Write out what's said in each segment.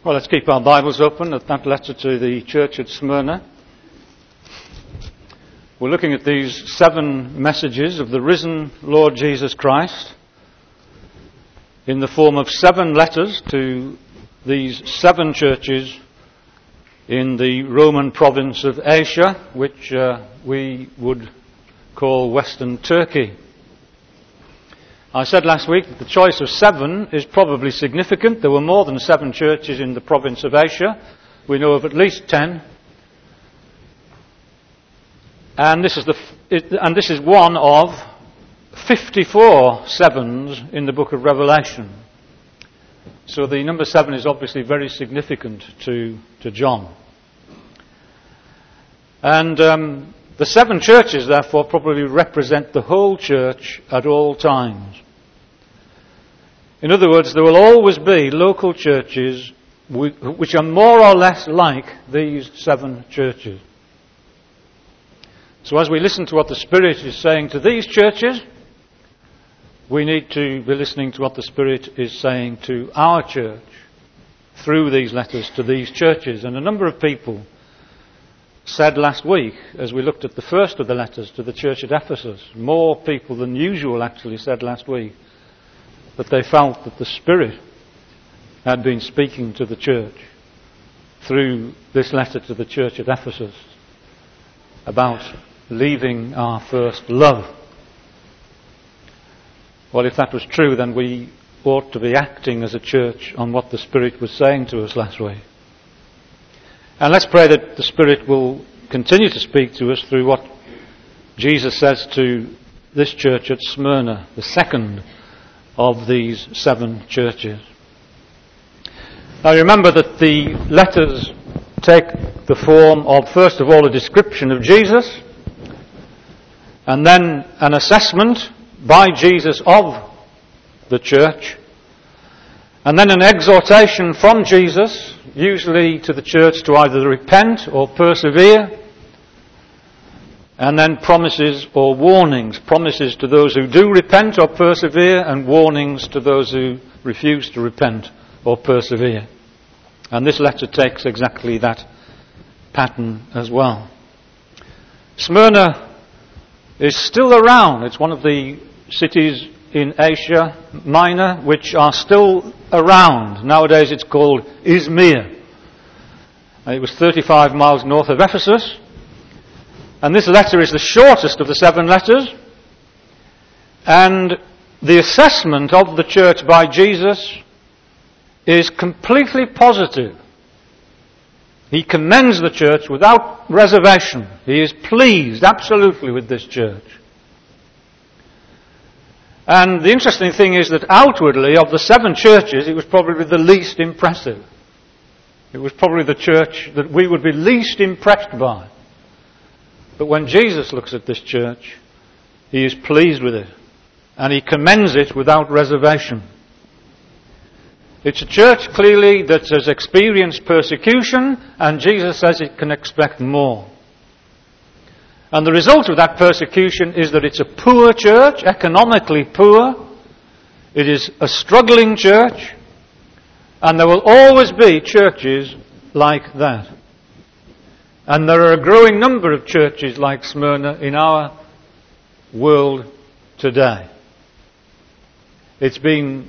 Well, let's keep our Bibles open at that letter to the church at Smyrna. We're looking at these 7 messages of the risen Lord Jesus Christ in the form of 7 letters to these 7 churches in the Roman province of Asia, which we would call Western Turkey. I said last week that the choice of 7 is probably significant. There were more than 7 churches in the province of Asia. We know of at least 10. And this is one of 54 sevens in the book of Revelation. So the number 7 is obviously very significant to John. And the 7 churches, therefore, probably represent the whole church at all times. In other words, there will always be local churches which are more or less like these 7 churches. So as we listen to what the Spirit is saying to these churches, we need to be listening to what the Spirit is saying to our church through these letters to these churches. And a number of people said last week, as we looked at the first of the letters to the church at Ephesus, more people than usual actually said last week, that they felt that the Spirit had been speaking to the church through this letter to the church at Ephesus about leaving our first love. Well, if that was true, then we ought to be acting as a church on what the Spirit was saying to us last week. And let's pray that the Spirit will continue to speak to us through what Jesus says to this church at Smyrna, the second of these 7 churches. Now remember that the letters take the form of, first of all, a description of Jesus, and then an assessment by Jesus of the church, and then an exhortation from Jesus, usually to the church to either repent or persevere, and then promises or warnings. Promises to those who do repent or persevere, and warnings to those who refuse to repent or persevere. And this letter takes exactly that pattern as well. Smyrna is still around. It's one of the cities in Asia Minor which are still around. Nowadays it's called Izmir. It was 35 miles north of Ephesus. And this letter is the shortest of the 7 letters. And the assessment of the church by Jesus is completely positive. He commends the church without reservation. He is pleased absolutely with this church. And the interesting thing is that outwardly, of the 7 churches, it was probably the least impressive. It was probably the church that we would be least impressed by. But when Jesus looks at this church, he is pleased with it. And he commends it without reservation. It's a church, clearly, that has experienced persecution, and Jesus says it can expect more. And the result of that persecution is that it's a poor church, economically poor. It is a struggling church, and there will always be churches like that. And there are a growing number of churches like Smyrna in our world today. It's been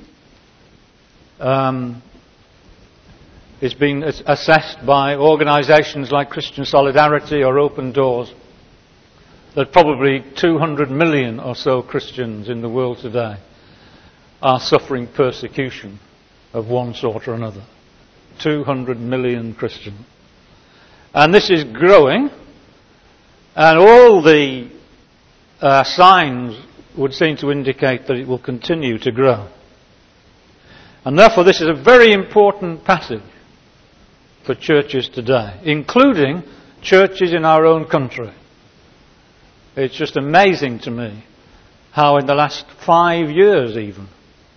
assessed by organisations like Christian Solidarity or Open Doors that probably 200 million or so Christians in the world today are suffering persecution of one sort or another. 200 million Christians. And this is growing, and all the signs would seem to indicate that it will continue to grow. And therefore this is a very important passage for churches today, including churches in our own country. It's just amazing to me how in the last 5 years even,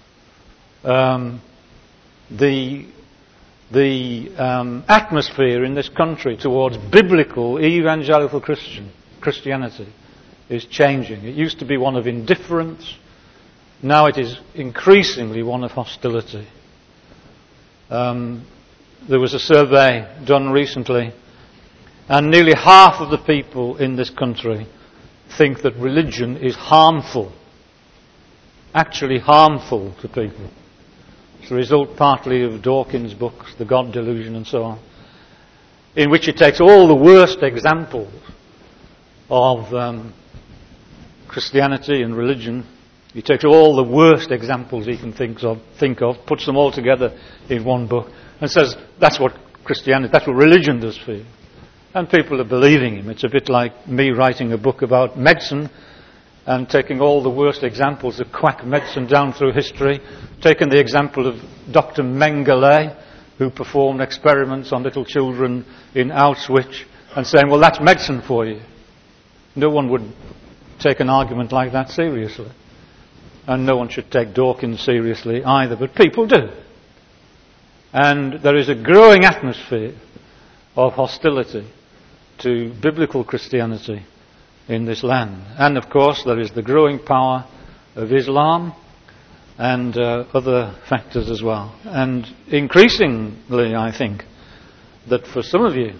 the atmosphere in this country towards biblical evangelical Christianity is changing. It used to be one of indifference. Now it is increasingly one of hostility. there was a survey done recently, and nearly half of the people in this country think that religion is harmful, actually harmful to people. It's the result partly of Dawkins' books, The God Delusion and so on, in which it takes all the worst examples of Christianity and religion. He takes all the worst examples he can think of, puts them all together in one book, and says that's what Christianity, that's what religion does for you. And people are believing him. It's a bit like me writing a book about medicine and taking all the worst examples of quack medicine down through history, taking the example of Dr. Mengele, who performed experiments on little children in Auschwitz, and saying, well, that's medicine for you. No one would take an argument like that seriously. And no one should take Dawkins seriously either, but people do. And there is a growing atmosphere of hostility to biblical Christianity in this land. And of course there is the growing power of Islam and other factors as well. And increasingly I think that for some of you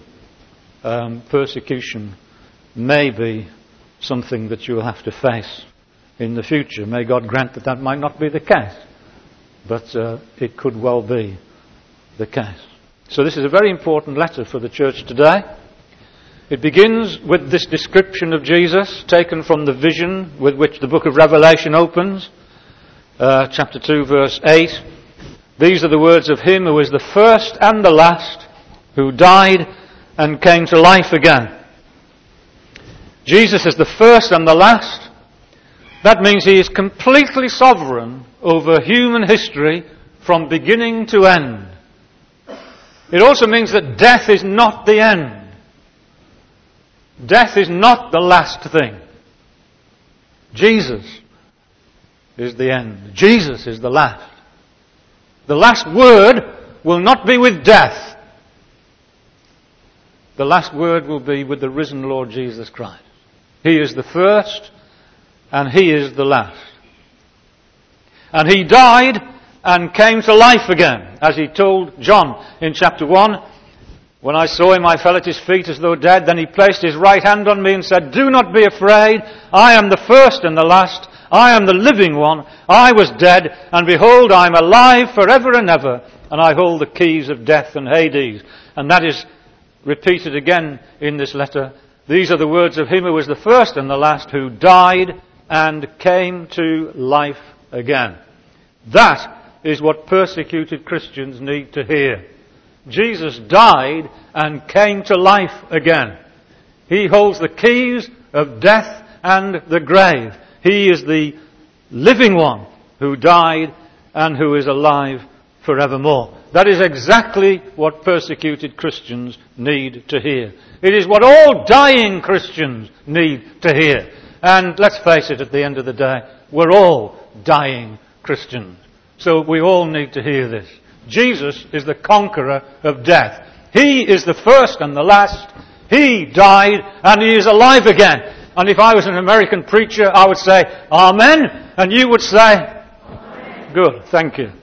persecution may be something that you will have to face in the future. May God grant that that might not be the case, but it could well be the case. So this is a very important letter for the church today. It begins with this description of Jesus taken from the vision with which the book of Revelation opens, chapter 2 verse 8. These are the words of him who is the first and the last, who died and came to life again. Jesus is the first and the last. That means he is completely sovereign over human history from beginning to end. It also means that death is not the end. Death is not the last thing. Jesus is the end. Jesus is the last. The last word will not be with death. The last word will be with the risen Lord Jesus Christ. He is the first and he is the last. And he died and came to life again, as he told John in chapter 1. When I saw him, I fell at his feet as though dead. Then he placed his right hand on me and said, do not be afraid. I am the first and the last. I am the living one. I was dead, and behold, I am alive forever and ever, and I hold the keys of death and Hades. And that is repeated again in this letter. These are the words of him who was the first and the last, who died and came to life again. That is what persecuted Christians need to hear. Jesus died and came to life again. He holds the keys of death and the grave. He is the living one who died and who is alive forevermore. That is exactly what persecuted Christians need to hear. It is what all dying Christians need to hear. And let's face it, at the end of the day, we're all dying Christians. So we all need to hear this. Jesus is the conqueror of death. He is the first and the last. He died and he is alive again. And if I was an American preacher, I would say, Amen. And you would say, Amen. Good, thank you.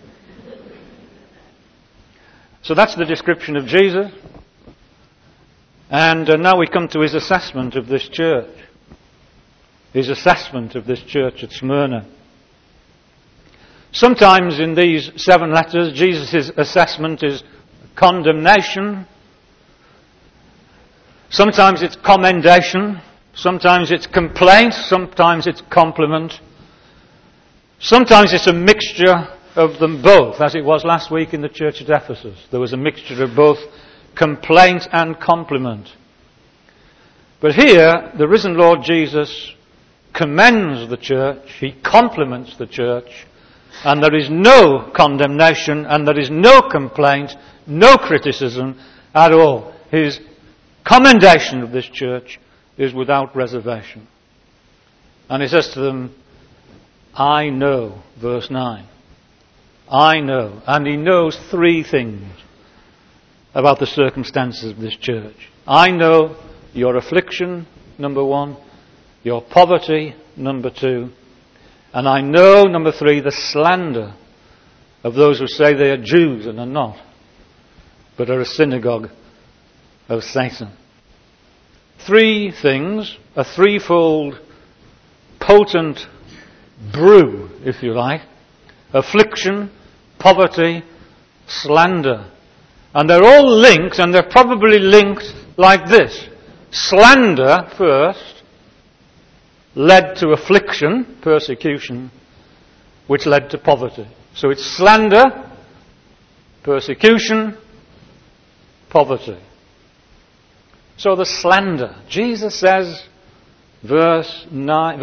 So that's the description of Jesus. And now we come to his assessment of this church. His assessment of this church at Smyrna. Sometimes in these 7 letters, Jesus' assessment is condemnation. Sometimes it's commendation. Sometimes it's complaint. Sometimes it's compliment. Sometimes it's a mixture of them both, as it was last week in the church at Ephesus. There was a mixture of both complaint and compliment. But here, the risen Lord Jesus commends the church. He compliments the church. And there is no condemnation and there is no complaint, no criticism at all. His commendation of this church is without reservation. And he says to them, I know, verse 9. I know. And he knows 3 things about the circumstances of this church. I know your affliction, number 1. Your poverty, number 2. And I know, number 3, the slander of those who say they are Jews and are not. but are a synagogue of Satan. Three things, a threefold potent brew, if you like: affliction, poverty, slander. And they're all linked, and they're probably linked like this. Slander first led to affliction, persecution, which led to poverty. So it's slander, persecution, poverty. So the slander. Jesus says, verse 9,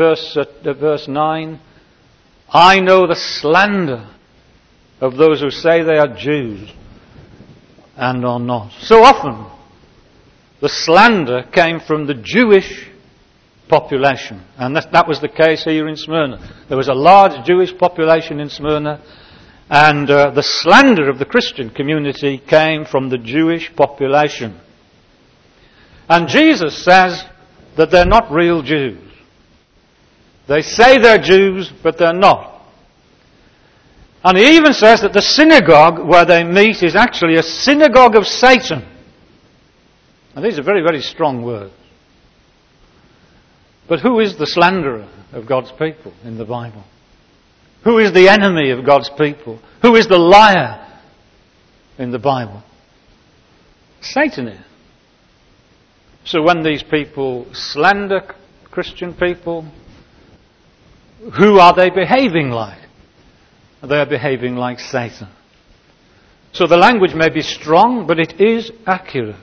I know the slander of those who say they are Jews and are not. So often, the slander came from the Jewish population. And that was the case here in Smyrna. There was a large Jewish population in Smyrna, and the slander of the Christian community came from the Jewish population. And Jesus says that they're not real Jews. They say they're Jews, but they're not. And he even says that the synagogue where they meet is actually a synagogue of Satan. And these are very, very strong words. But who is the slanderer of God's people in the Bible? Who is the enemy of God's people? Who is the liar in the Bible? Satan is. So when these people slander Christian people, who are they behaving like? They are behaving like Satan. So the language may be strong, but it is accurate.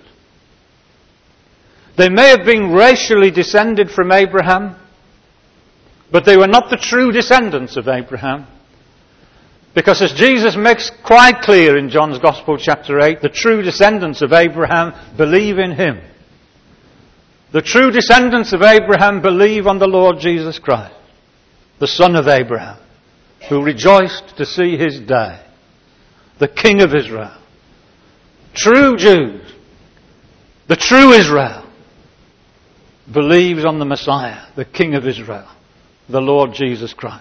They may have been racially descended from Abraham, but they were not the true descendants of Abraham. Because as Jesus makes quite clear in John's Gospel chapter 8, the true descendants of Abraham believe in him. The true descendants of Abraham believe on the Lord Jesus Christ, the son of Abraham, who rejoiced to see his day, the King of Israel. True Jews, the true Israel, believes on the Messiah, the King of Israel, the Lord Jesus Christ.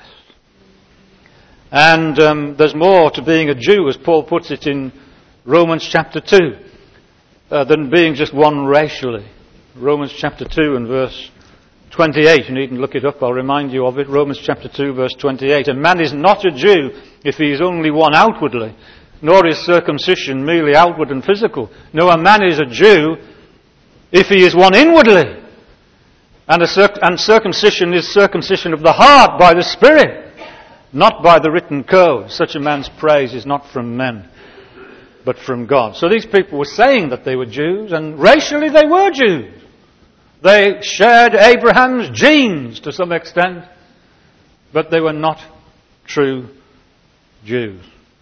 And there's more to being a Jew, as Paul puts it in Romans chapter 2, than being just one racially. Romans chapter 2 and verse 28. You needn't look it up, I'll remind you of it. Romans chapter 2 verse 28. A man is not a Jew if he is only one outwardly, nor is circumcision merely outward and physical. No, a man is a Jew if he is one inwardly. And circumcision is circumcision of the heart by the Spirit, not by the written code. Such a man's praise is not from men, but from God. So these people were saying that they were Jews, and racially they were Jews. They shared Abraham's genes to some extent, but they were not true Jews.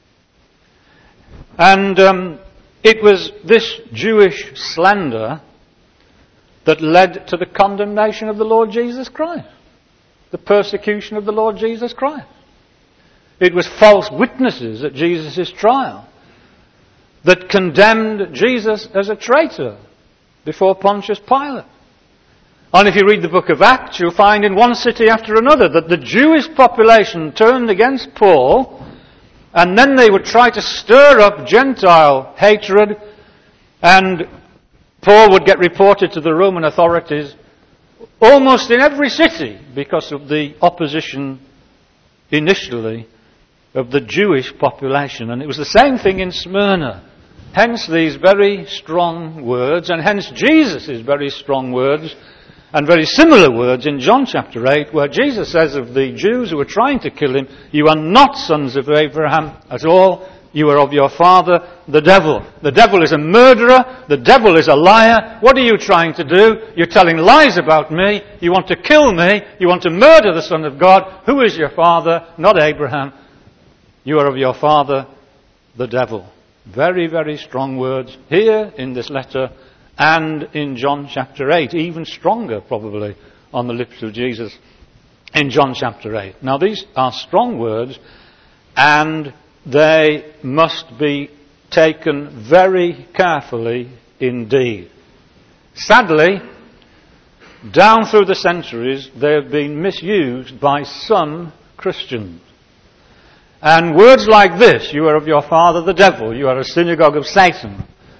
And it was this Jewish slander that led to the condemnation of the Lord Jesus Christ, the persecution of the Lord Jesus Christ. It was false witnesses at Jesus' trial that condemned Jesus as a traitor before Pontius Pilate. And if you read the book of Acts, you'll find in one city after another that the Jewish population turned against Paul, and then they would try to stir up Gentile hatred, and Paul would get reported to the Roman authorities almost in every city because of the opposition initially of the Jewish population. And it was the same thing in Smyrna. Hence these very strong words, and hence Jesus' very strong words, and very similar words in John chapter 8, where Jesus says of the Jews who were trying to kill him, you are not sons of Abraham at all, you are of your father, the devil. The devil is a murderer, the devil is a liar. What are you trying to do? You're telling lies about me, you want to kill me, you want to murder the Son of God. Who is your father? Not Abraham. You are of your father, the devil. Very, very strong words here in this letter and in John chapter 8. Even stronger, probably, on the lips of Jesus in John chapter 8. Now, these are strong words, and they must be taken very carefully indeed. Sadly, down through the centuries, they have been misused by some Christians. And words like this, you are of your father the devil, you are a synagogue of Satan,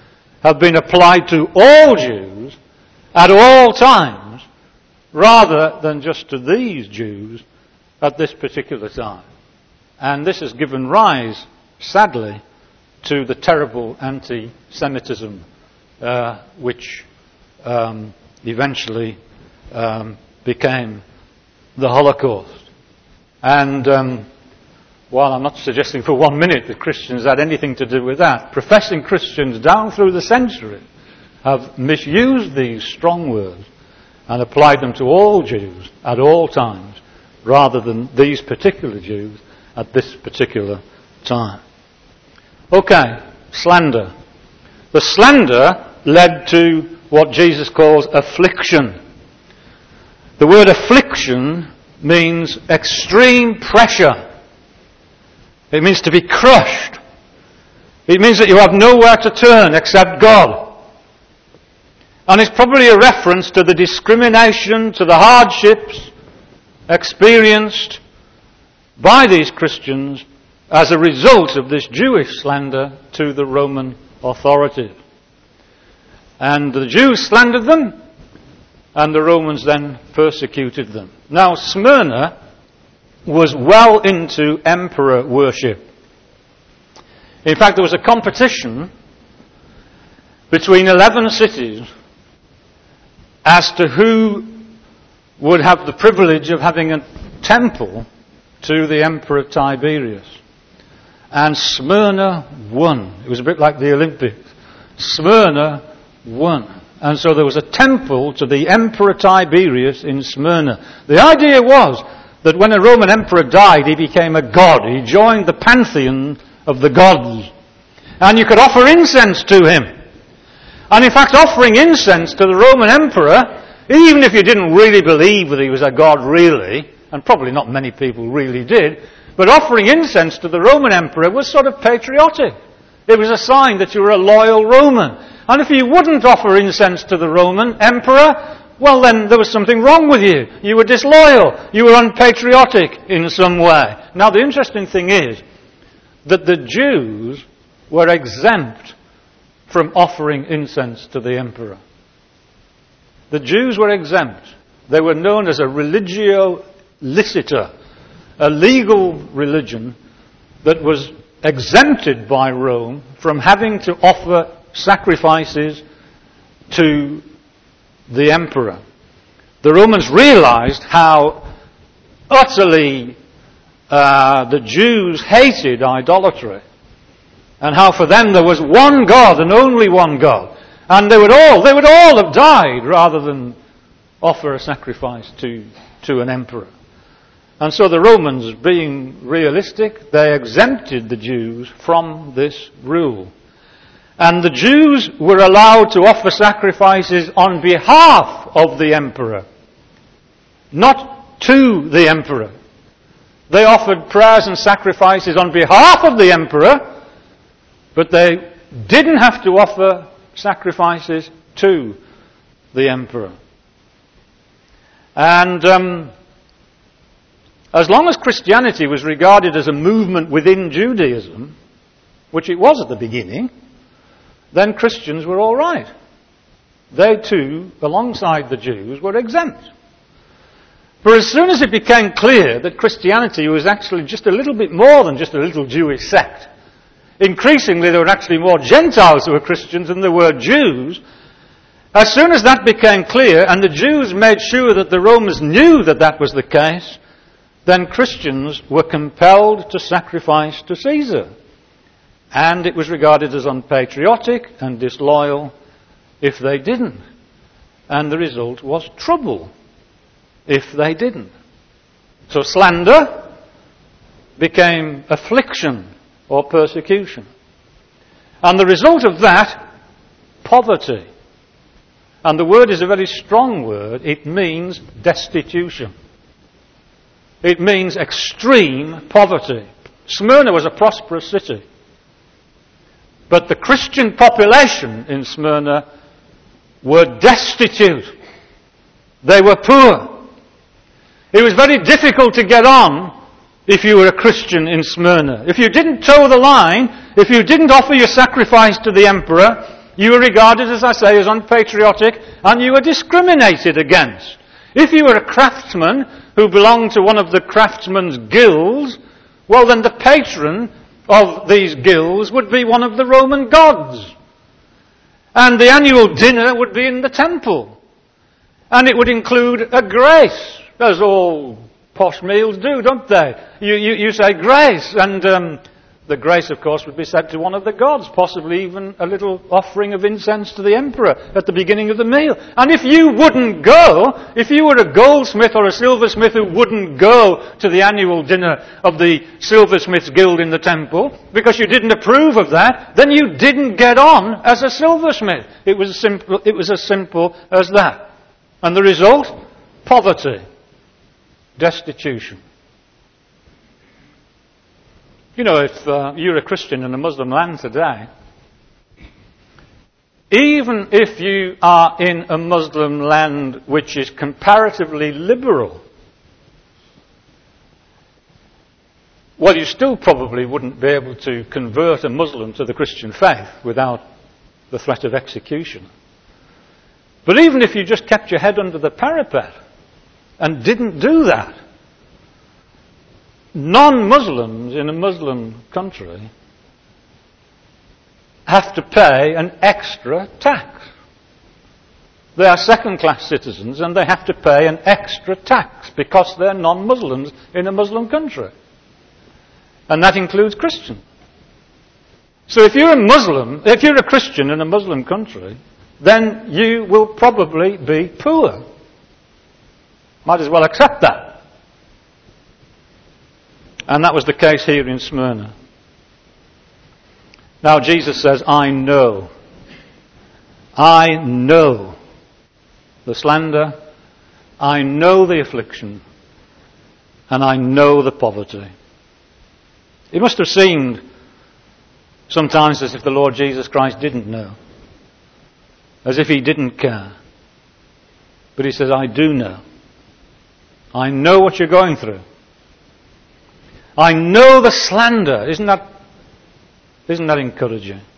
have been applied to all Jews at all times, rather than just to these Jews at this particular time. And this has given rise, sadly, to the terrible anti-Semitism which eventually became the Holocaust. And while I'm not suggesting for 1 minute that Christians had anything to do with that, professing Christians down through the century have misused these strong words and applied them to all Jews at all times, rather than these particular Jews at this particular time. Okay, slander. The slander led to what Jesus calls affliction. The word affliction means extreme pressure. It means to be crushed. It means that you have nowhere to turn except God. And it's probably a reference to the discrimination, to the hardships experienced by these Christians as a result of this Jewish slander to the Roman authorities. And the Jews slandered them, and the Romans then persecuted them. Now, Smyrna was well into emperor worship. In fact, there was a competition between 11 cities as to who would have the privilege of having a temple to the Emperor Tiberius. And Smyrna won. It was a bit like the Olympics. Smyrna won. And so there was a temple to the Emperor Tiberius in Smyrna. The idea was that when a Roman emperor died, he became a god. He joined the pantheon of the gods. And you could offer incense to him. And in fact, offering incense to the Roman emperor, even if you didn't really believe that he was a god really, and probably not many people really did, but offering incense to the Roman emperor was sort of patriotic. It was a sign that you were a loyal Roman. And if you wouldn't offer incense to the Roman emperor, well then there was something wrong with you. You were disloyal. You were unpatriotic in some way. Now the interesting thing is that the Jews were exempt from offering incense to the emperor. The Jews were exempt. They were known as a religio licita, a legal religion that was exempted by Rome from having to offer sacrifices to the emperor. The Romans realized how utterly the Jews hated idolatry, and how for them there was one God and only one God, and they would all have died rather than offer a sacrifice to an emperor. And so the Romans, being realistic, they exempted the Jews from this rule. And the Jews were allowed to offer sacrifices on behalf of the emperor, not to the emperor. They offered prayers and sacrifices on behalf of the emperor, but they didn't have to offer sacrifices to the emperor. And as long as Christianity was regarded as a movement within Judaism, which it was at the beginning, then Christians were all right. They too, alongside the Jews, were exempt. But as soon as it became clear that Christianity was actually just a little bit more than just a little Jewish sect, increasingly there were actually more Gentiles who were Christians than there were Jews. As soon as that became clear, and the Jews made sure that the Romans knew that that was the case, then Christians were compelled to sacrifice to Caesar. And it was regarded as unpatriotic and disloyal if they didn't. And the result was trouble if they didn't. So slander became affliction or persecution. And the result of that, poverty. And the word is a very strong word. It means destitution. It means extreme poverty. Smyrna was a prosperous city. But the Christian population in Smyrna were destitute. They were poor. It was very difficult to get on if you were a Christian in Smyrna. If you didn't toe the line, if you didn't offer your sacrifice to the emperor, you were regarded, as I say, as unpatriotic, and you were discriminated against. If you were a craftsman who belonged to one of the craftsmen's guilds, well then the patron of these guilds would be one of the Roman gods. And the annual dinner would be in the temple. And it would include a grace, as all posh meals do, don't they? You say grace, and the grace, of course, would be said to one of the gods, possibly even a little offering of incense to the emperor at the beginning of the meal. And if you wouldn't go, if you were a goldsmith or a silversmith who wouldn't go to the annual dinner of the silversmith's guild in the temple, because you didn't approve of that, then you didn't get on as a silversmith. It was as simple as that. And the result? Poverty. Destitution. You know, if you're a Christian in a Muslim land today, even if you are in a Muslim land which is comparatively liberal, well, you still probably wouldn't be able to convert a Muslim to the Christian faith without the threat of execution. But even if you just kept your head under the parapet and didn't do that, non-Muslims in a Muslim country have to pay an extra tax. They are second-class citizens and they have to pay an extra tax because they're non-Muslims in a Muslim country. And that includes Christians. So if you're a Christian in a Muslim country, then you will probably be poor. Might as well accept that. And that was the case here in Smyrna. Now Jesus says, I know the slander, I know the affliction, and I know the poverty. It must have seemed sometimes as if the Lord Jesus Christ didn't know, as if he didn't care. But he says, I do know. I know what you're going through. I know the slander. Isn't that encouraging?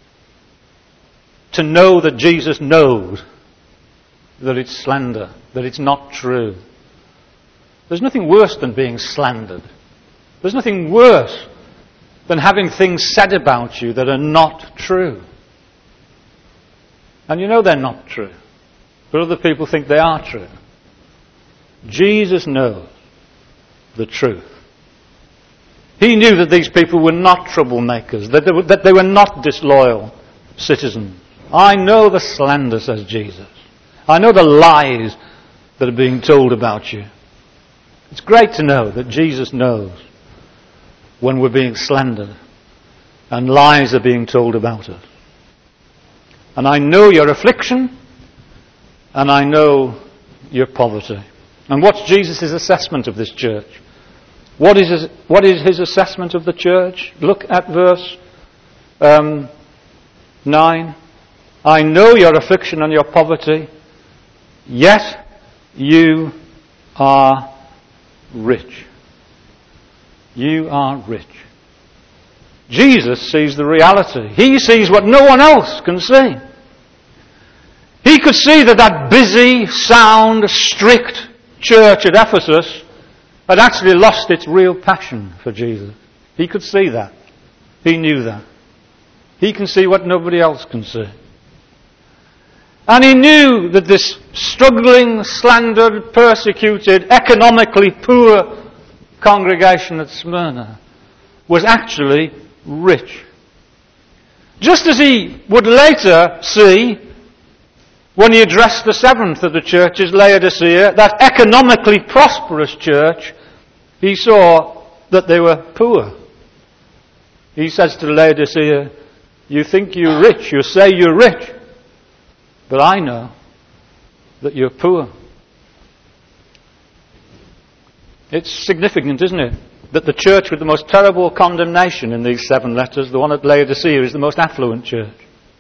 To know that Jesus knows that it's slander, that it's not true. There's nothing worse than being slandered. There's nothing worse than having things said about you that are not true. And you know they're not true, but other people think they are true. Jesus knows the truth. He knew that these people were not troublemakers, that they were not disloyal citizens. I know the slander, says Jesus. I know the lies that are being told about you. It's great to know that Jesus knows when we're being slandered and lies are being told about us. And I know your affliction and I know your poverty. And what's Jesus' assessment of this church? What is his assessment of the church? Look at verse 9. I know your affliction and your poverty, yet you are rich. You are rich. Jesus sees the reality. He sees what no one else can see. He could see that busy, sound, strict church at Ephesus had actually lost its real passion for Jesus. He could see that. He knew that. He can see what nobody else can see. And he knew that this struggling, slandered, persecuted, economically poor congregation at Smyrna was actually rich. Just as he would later see, when he addressed the seventh of the churches, Laodicea, that economically prosperous church, he saw that they were poor. He says to Laodicea, you think you're rich, you say you're rich, but I know that you're poor. It's significant, isn't it, that the church with the most terrible condemnation in these 7 letters, the one at Laodicea, is the most affluent church.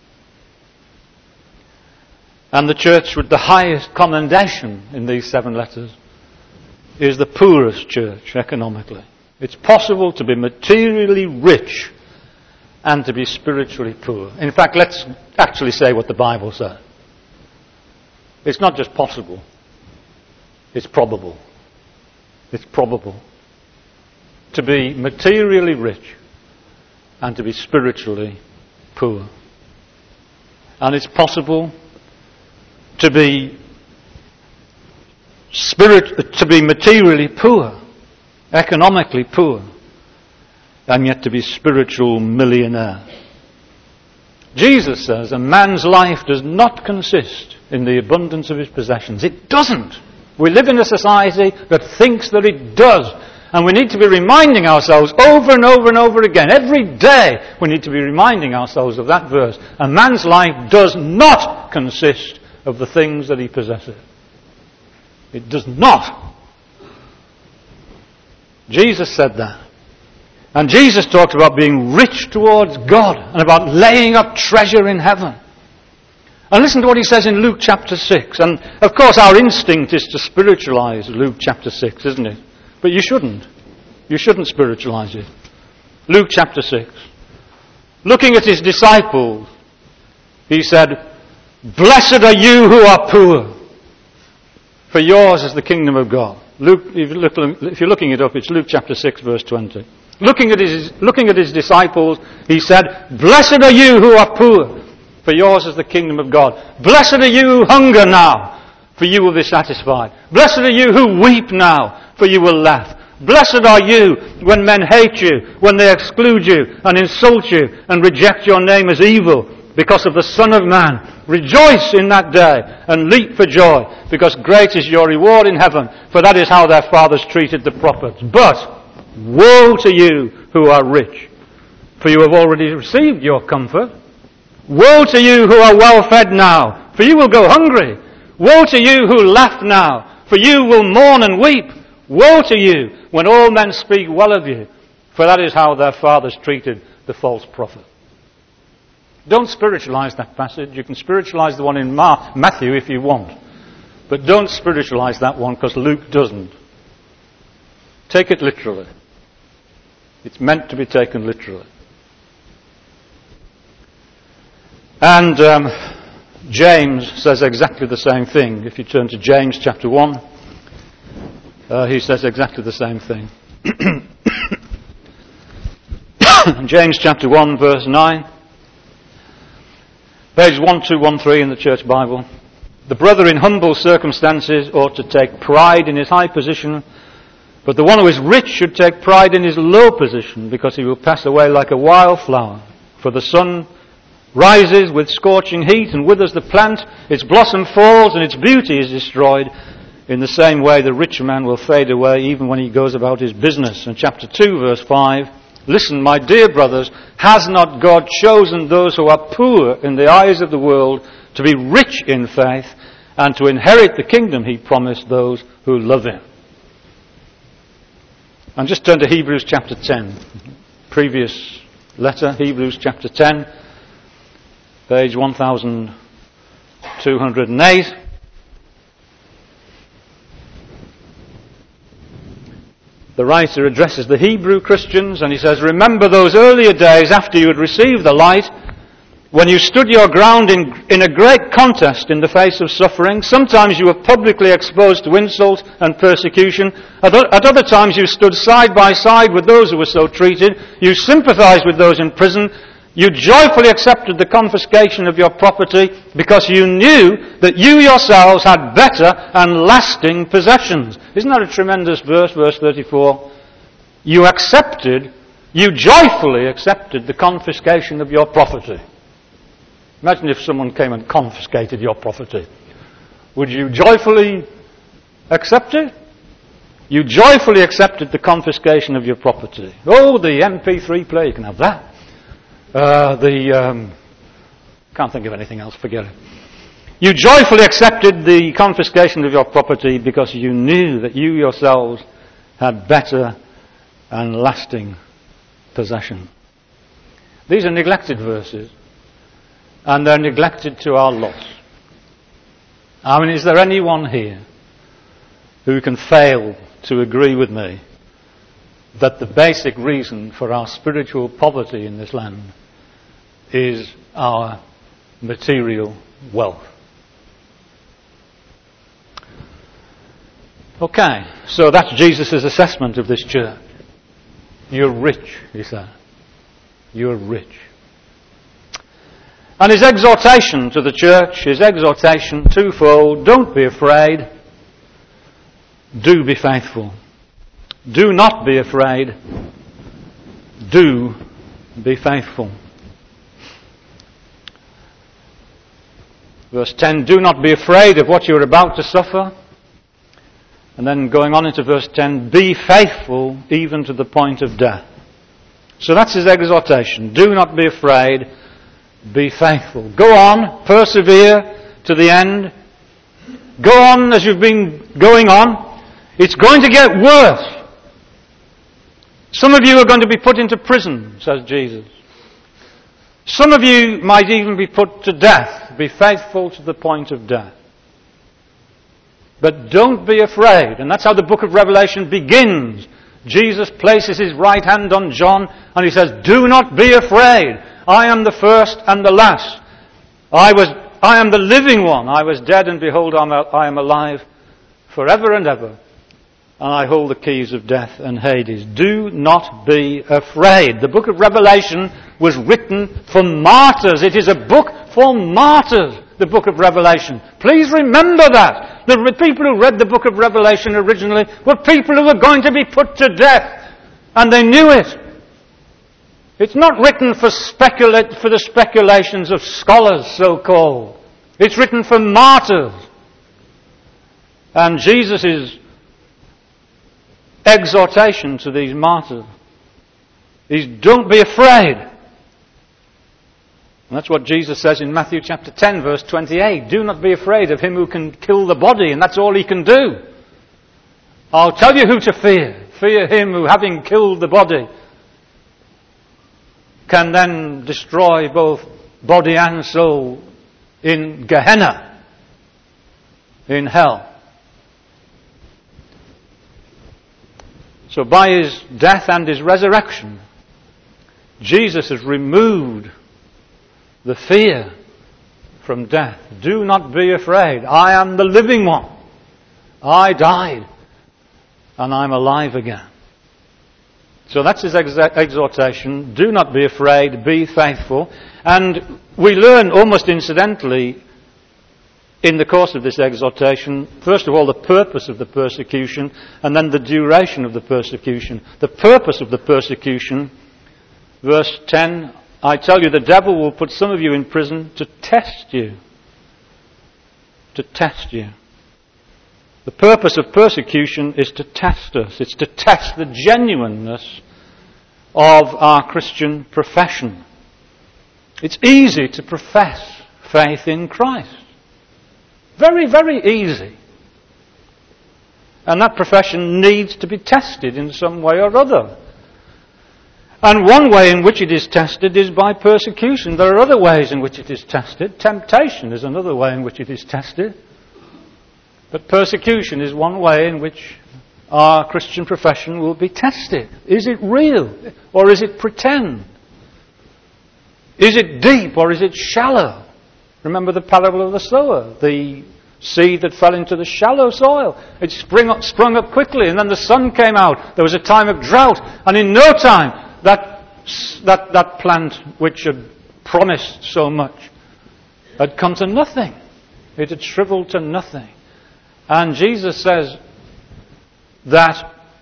And the church with the highest commendation in these 7 letters is the poorest church economically. It's possible to be materially rich and to be spiritually poor. In fact, let's actually say what the Bible says. It's not just possible, it's probable. It's probable to be materially rich and to be spiritually poor. And it's possible to be materially poor, economically poor, and yet to be spiritual millionaire. Jesus says a man's life does not consist in the abundance of his possessions. It doesn't. We live in a society that thinks that it does. And we need to be reminding ourselves over and over and over again, every day, we need to be reminding ourselves of that verse. A man's life does not consist of the things that he possesses. It does not. Jesus said that. And Jesus talked about being rich towards God and about laying up treasure in heaven. And listen to what he says in Luke chapter 6. And of course our instinct is to spiritualize Luke chapter 6, isn't it? But you shouldn't. You shouldn't spiritualize it. Luke chapter 6. Looking at his disciples, he said, "Blessed are you who are poor, for yours is the kingdom of God." Luke, if you're looking it up, it's Luke chapter 6, verse 20. Looking at his disciples, he said, "Blessed are you who are poor, for yours is the kingdom of God. Blessed are you who hunger now, for you will be satisfied. Blessed are you who weep now, for you will laugh. Blessed are you when men hate you, when they exclude you and insult you and reject your name as evil because of the Son of Man. Rejoice in that day and leap for joy, because great is your reward in heaven, for that is how their fathers treated the prophets. But woe to you who are rich, for you have already received your comfort. Woe to you who are well fed now, for you will go hungry. Woe to you who laugh now, for you will mourn and weep. Woe to you when all men speak well of you, for that is how their fathers treated the false prophet." Don't spiritualize that passage. You can spiritualize the one in Matthew if you want. But don't spiritualize that one, because Luke doesn't. Take it literally. It's meant to be taken literally. And James says exactly the same thing. If you turn to James chapter 1, he says exactly the same thing. James chapter 1, verse 9. Page 1213 in the Church Bible. "The brother in humble circumstances ought to take pride in his high position, but the one who is rich should take pride in his low position, because he will pass away like a wild flower. For the sun rises with scorching heat and withers the plant, its blossom falls and its beauty is destroyed. In the same way the rich man will fade away even when he goes about his business." And chapter 2, verse 5. "Listen, my dear brothers, has not God chosen those who are poor in the eyes of the world to be rich in faith and to inherit the kingdom he promised those who love him?" And just turn to Hebrews chapter 10. Previous letter, Hebrews chapter 10, page 1208. The writer addresses the Hebrew Christians and he says, "Remember those earlier days after you had received the light, when you stood your ground in a great contest in the face of suffering. Sometimes you were publicly exposed to insult and persecution. At other times you stood side by side with those who were so treated. You sympathized with those in prison. You joyfully accepted the confiscation of your property because you knew that you yourselves had better and lasting possessions." Isn't that a tremendous verse, verse 34? You joyfully accepted the confiscation of your property. Imagine if someone came and confiscated your property. Would you joyfully accept it? You joyfully accepted the confiscation of your property. Oh, the MP3 player, you can have that. Can't think of anything else, forget it. You joyfully accepted the confiscation of your property because you knew that you yourselves had better and lasting possession. These are neglected verses, and they're neglected to our loss. I mean, is there anyone here who can fail to agree with me that the basic reason for our spiritual poverty in this land is our material wealth. Okay, so that's Jesus' assessment of this church. You're rich, he said. You're rich. And his exhortation to the church, his exhortation twofold: don't be afraid, do be faithful. Do not be afraid, do be faithful. Verse 10, do not be afraid of what you're about to suffer. And then going on into verse 10, be faithful even to the point of death. So that's his exhortation. Do not be afraid, be faithful. Go on, persevere to the end. Go on as you've been going on. It's going to get worse. Some of you are going to be put into prison, says Jesus. Some of you might even be put to death. Be faithful to the point of death. But don't be afraid. And that's how the book of Revelation begins. Jesus places his right hand on John and he says, do not be afraid. I am the first and the last. I am the living one. I was dead and behold I am alive forever and ever. And I hold the keys of death and Hades. Do not be afraid. The book of Revelation was written for martyrs. It is a book for martyrs, the book of Revelation. Please remember that. The people who read the book of Revelation originally were people who were going to be put to death. And they knew it. It's not written for the speculations of scholars, so-called. It's written for martyrs. And Jesus' exhortation to these martyrs is, don't be afraid. And that's what Jesus says in Matthew chapter 10 verse 28. Do not be afraid of him who can kill the body, and that's all he can do. I'll tell you who to fear. Fear him who, having killed the body, can then destroy both body and soul in Gehenna, in hell. So by his death and his resurrection, Jesus has removed the fear from death. Do not be afraid. I am the living one. I died and I'm alive again. So that's his exhortation. Do not be afraid, be faithful. And we learn almost incidentally in the course of this exhortation, first of all, the purpose of the persecution, and then the duration of the persecution. The purpose of the persecution, verse 10, I tell you, the devil will put some of you in prison to test you. To test you. The purpose of persecution is to test us. It's to test the genuineness of our Christian profession. It's easy to profess faith in Christ. Very, very easy. And that profession needs to be tested in some way or other. And one way in which it is tested is by persecution. There are other ways in which it is tested. Temptation is another way in which it is tested. But persecution is one way in which our Christian profession will be tested. Is it real or is it pretend? Is it deep or is it shallow? Remember the parable of the sower, the seed that fell into the shallow soil. It sprung up quickly, and then the sun came out. There was a time of drought, and in no time that plant which had promised so much had come to nothing. It had shriveled to nothing. And Jesus says that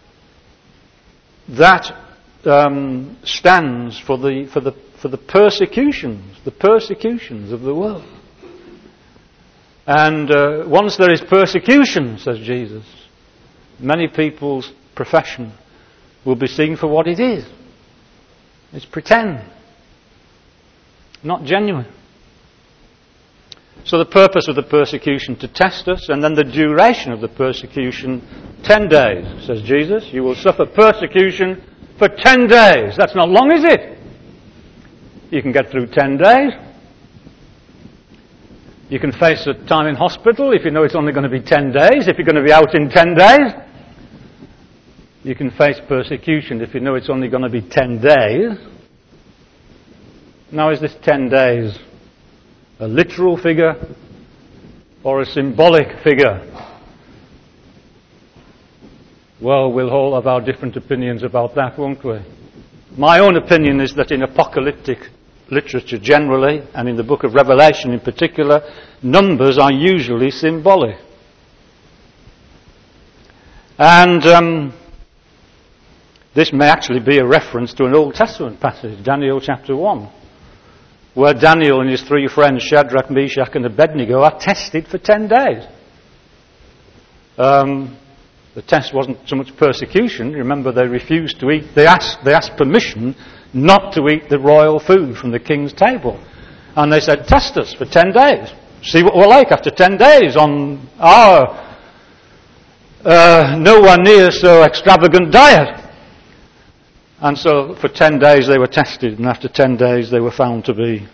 stands for the persecutions of the world. And once there is persecution, says Jesus, many people's profession will be seen for what it is. It's pretend, not genuine. So the purpose of the persecution to test us, and then the duration of the persecution, 10 days, says Jesus. You will suffer persecution for 10 days. That's not long, is it? You can get through 10 days. You can face a time in hospital if you know it's only going to be 10 days, if you're going to be out in 10 days. You can face persecution if you know it's only going to be 10 days. Now, is this 10 days a literal figure or a symbolic figure? Well, we'll all have our different opinions about that, won't we? My own opinion is that in apocalyptic literature generally, and in the book of Revelation in particular, numbers are usually symbolic. And this may actually be a reference to an Old Testament passage, Daniel chapter 1, where Daniel and his three friends, Shadrach, Meshach and Abednego, are tested for 10 days. The test wasn't so much persecution. Remember, they refused to eat. They asked permission not to eat the royal food from the king's table. And they said, test us for 10 days. See what we're like after 10 days on our nowhere near so extravagant diet. And so for 10 days they were tested, and after 10 days they were found to be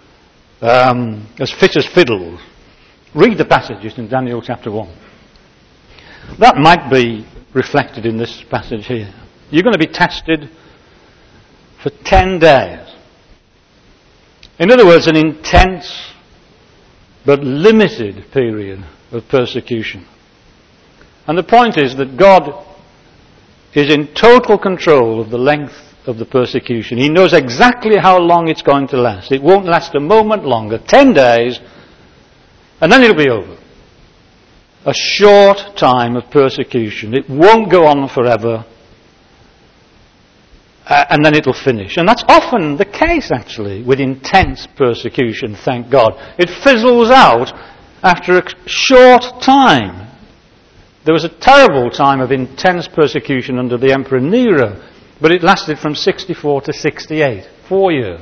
as fit as fiddles. Read the passages in Daniel chapter 1. That might be reflected in this passage here. You're going to be tested for 10 days. In other words, an intense but limited period of persecution. And the point is that God is in total control of the length of the persecution. He knows exactly how long it's going to last. It won't last a moment longer. 10 days, and then it'll be over. A short time of persecution. It won't go on forever. And then it'll finish. And that's often the case, actually, with intense persecution, thank God. It fizzles out after a short time. There was a terrible time of intense persecution under the Emperor Nero, but it lasted from 64 to 68, 4 years.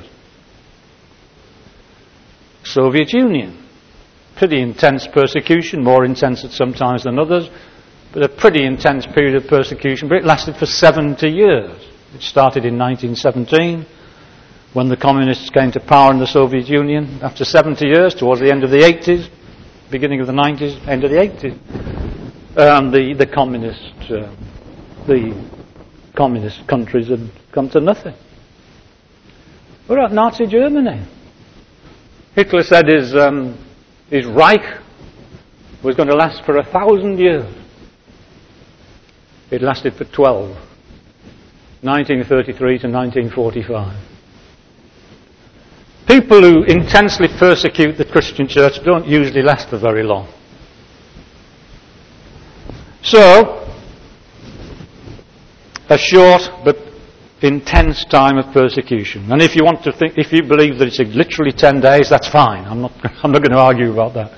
Soviet Union. Pretty intense persecution, more intense at some times than others, but a pretty intense period of persecution, but it lasted for 70 years. It started in 1917, when the communists came to power in the Soviet Union. After 70 years, towards the end of the 80s, beginning of the 90s, end of the 80s, the communist countries had come to nothing. What about Nazi Germany? Hitler said his Reich was going to last for 1,000 years. It lasted for 12. 1933 to 1945. People who intensely persecute the Christian church don't usually last for very long. So, a short but intense time of persecution. And if you believe that it's literally 10 days, that's fine. I'm not going to argue about that.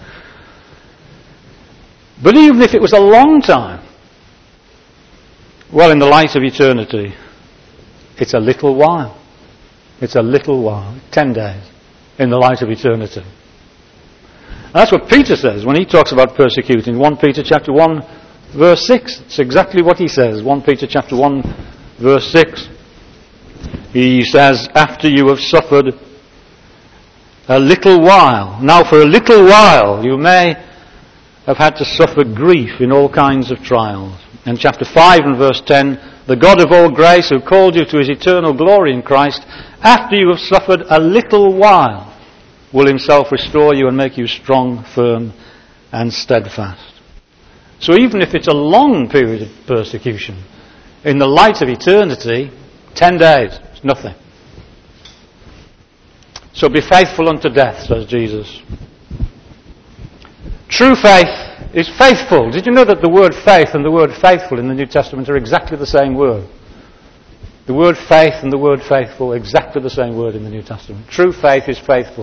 But even if it was a long time, well, in the light of eternity, it's a little while. It's a little while. 10 days in the light of eternity. And that's what Peter says when he talks about persecuting. 1 Peter chapter 1 verse 6. It's exactly what he says. 1 Peter chapter 1 verse 6. He says, after you have suffered a little while. Now for a little while you may have had to suffer grief in all kinds of trials. In chapter 5 and verse 10, the God of all grace who called you to his eternal glory in Christ, after you have suffered a little while, will himself restore you and make you strong, firm and steadfast. So even if it's a long period of persecution, in the light of eternity, 10 days, it's nothing. So be faithful unto death, says Jesus. True faith is faithful. Did you know that the word faith and the word faithful in the New Testament are exactly the same word? The word faith and the word faithful, exactly the same word in the New Testament. True faith is faithful.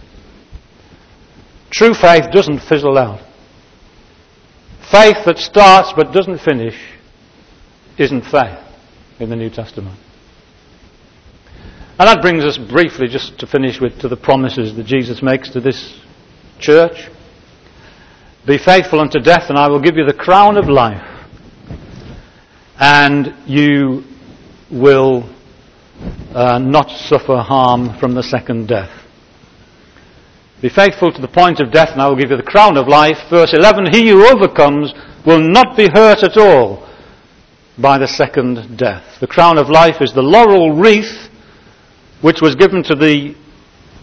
True faith doesn't fizzle out. Faith that starts but doesn't finish isn't faith in the New Testament. And that brings us briefly, just to finish with, to the promises that Jesus makes to this church. Be faithful unto death, and I will give you the crown of life. And you will not suffer harm from the second death. Be faithful to the point of death, and I will give you the crown of life. Verse 11, he who overcomes will not be hurt at all by the second death. The crown of life is the laurel wreath which was given to the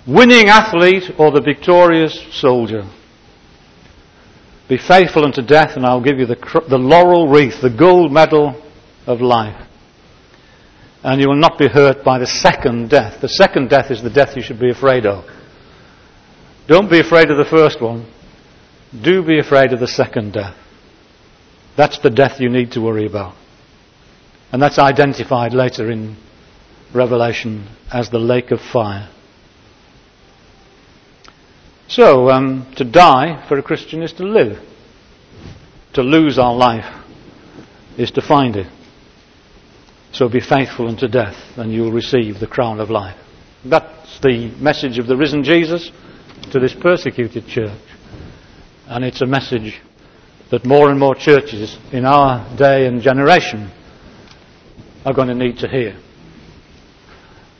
winning athlete or the victorious soldier. Be faithful unto death, and I'll give you the laurel wreath, the gold medal of life. And you will not be hurt by the second death. The second death is the death you should be afraid of. Don't be afraid of the first one. Do be afraid of the second death. That's the death you need to worry about. And that's identified later in Revelation as the lake of fire. So, to die for a Christian is to live. To lose our life is to find it. So be faithful unto death, and you will receive the crown of life. That's the message of the risen Jesus to this persecuted church. And it's a message that more and more churches in our day and generation are going to need to hear.